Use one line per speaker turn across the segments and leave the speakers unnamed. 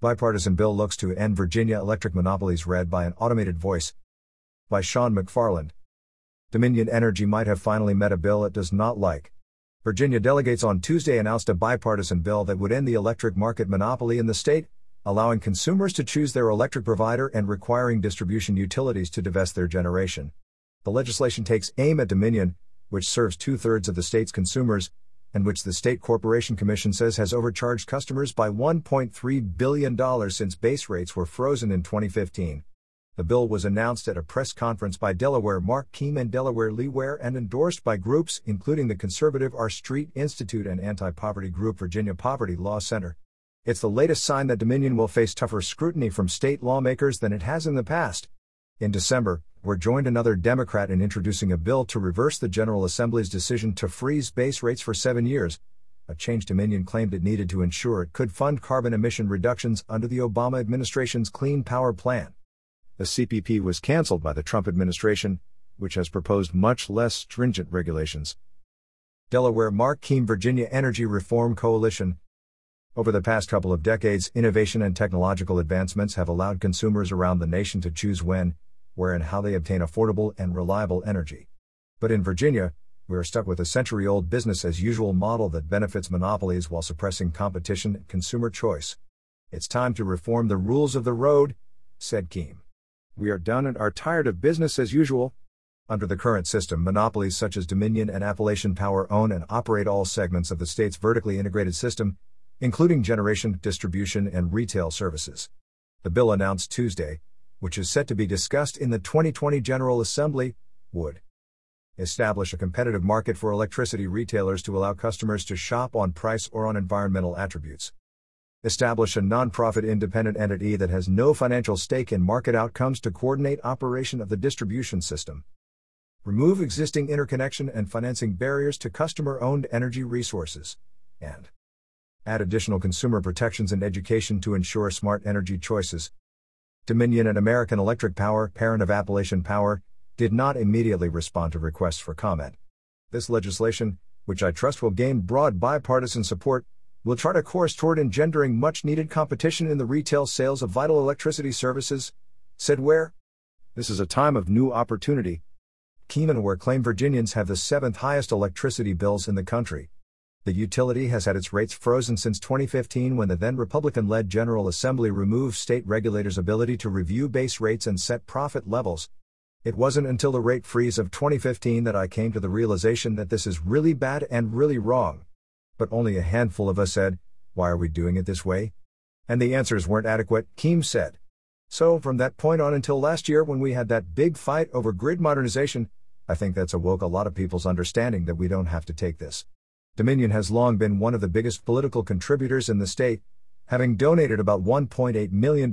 Bipartisan bill looks to end Virginia electric monopolies, read by an automated voice. By Sean McFarland. Dominion Energy might have finally met a bill it does not like. Virginia delegates on Tuesday announced a bipartisan bill that would end the electric market monopoly in the state, allowing consumers to choose their electric provider and requiring distribution utilities to divest their generation. The legislation takes aim at Dominion, which serves 2/3 of the state's consumers, and which the State Corporation Commission says has overcharged customers by $1.3 billion since base rates were frozen in 2015. The bill was announced at a press conference by Delaware Mark Keim and Delaware Lee Ware and endorsed by groups including the conservative R Street Institute and anti-poverty group Virginia Poverty Law Center. It's the latest sign that Dominion will face tougher scrutiny from state lawmakers than it has in the past. In December, Ware joined another Democrat in introducing a bill to reverse the General Assembly's decision to freeze base rates for 7 years, a change Dominion claimed it needed to ensure it could fund carbon emission reductions under the Obama administration's Clean Power Plan. The CPP was canceled by the Trump administration, which has proposed much less stringent regulations. Delaware Mark Keim Virginia Energy Reform Coalition. Over the past couple of decades, innovation and technological advancements have allowed consumers around the nation to choose when, where and how they obtain affordable and reliable energy. But in Virginia, we are stuck with a century-old business-as-usual model that benefits monopolies while suppressing competition and consumer choice. It's time to reform the rules of the road, said Keim. We are done and are tired of business as usual. Under the current system, monopolies such as Dominion and Appalachian Power own and operate all segments of the state's vertically integrated system, including generation, distribution, and retail services. The bill announced Tuesday, which is set to be discussed in the 2020 General Assembly, would establish a competitive market for electricity retailers to allow customers to shop on price or on environmental attributes. Establish a nonprofit independent entity that has no financial stake in market outcomes to coordinate operation of the distribution system. Remove existing interconnection and financing barriers to customer-owned energy resources. And add additional consumer protections and education to ensure smart energy choices. Dominion and American Electric Power, parent of Appalachian Power, did not immediately respond to requests for comment. This legislation, which I trust will gain broad bipartisan support, will chart a course toward engendering much-needed competition in the retail sales of vital electricity services, said Ware. This is a time of new opportunity. Keim and Ware claim Virginians have the 7th highest electricity bills in the country. The utility has had its rates frozen since 2015 when the then Republican-led General Assembly removed state regulators' ability to review base rates and set profit levels. It wasn't until the rate freeze of 2015 that I came to the realization that this is really bad and really wrong. But only a handful of us said, why are we doing it this way? And the answers weren't adequate, Keim said. So, from that point on until last year when we had that big fight over grid modernization, I think that's awoke a lot of people's understanding that we don't have to take this. Dominion has long been one of the biggest political contributors in the state, having donated about $1.8 million in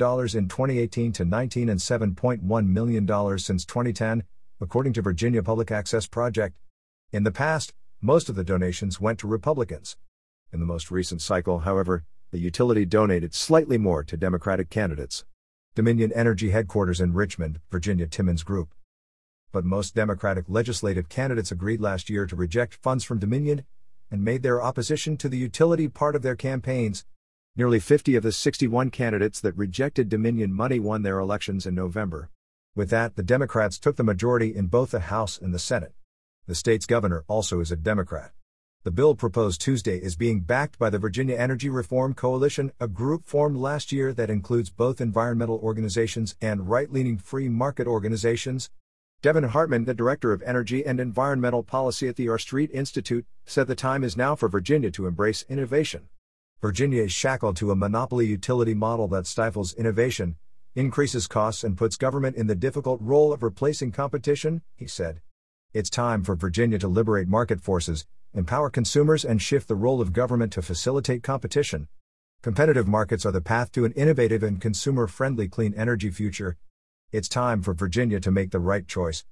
2018 to 19 and $7.1 million since 2010, according to Virginia Public Access Project. In the past, most of the donations went to Republicans. In the most recent cycle, however, the utility donated slightly more to Democratic candidates. Dominion Energy headquarters in Richmond, Virginia Timmins Group. But most Democratic legislative candidates agreed last year to reject funds from Dominion and made their opposition to the utility part of their campaigns. Nearly 50 of the 61 candidates that rejected Dominion money won their elections in November. With that, the Democrats took the majority in both the House and the Senate. The state's governor also is a Democrat. The bill proposed Tuesday is being backed by the Virginia Energy Reform Coalition, a group formed last year that includes both environmental organizations and right-leaning free market organizations. Devin Hartman, the Director of Energy and Environmental Policy at the R Street Institute, said the time is now for Virginia to embrace innovation. Virginia is shackled to a monopoly utility model that stifles innovation, increases costs and puts government in the difficult role of replacing competition, he said. It's time for Virginia to liberate market forces, empower consumers and shift the role of government to facilitate competition. Competitive markets are the path to an innovative and consumer-friendly clean energy future. It's time for Virginia to make the right choice.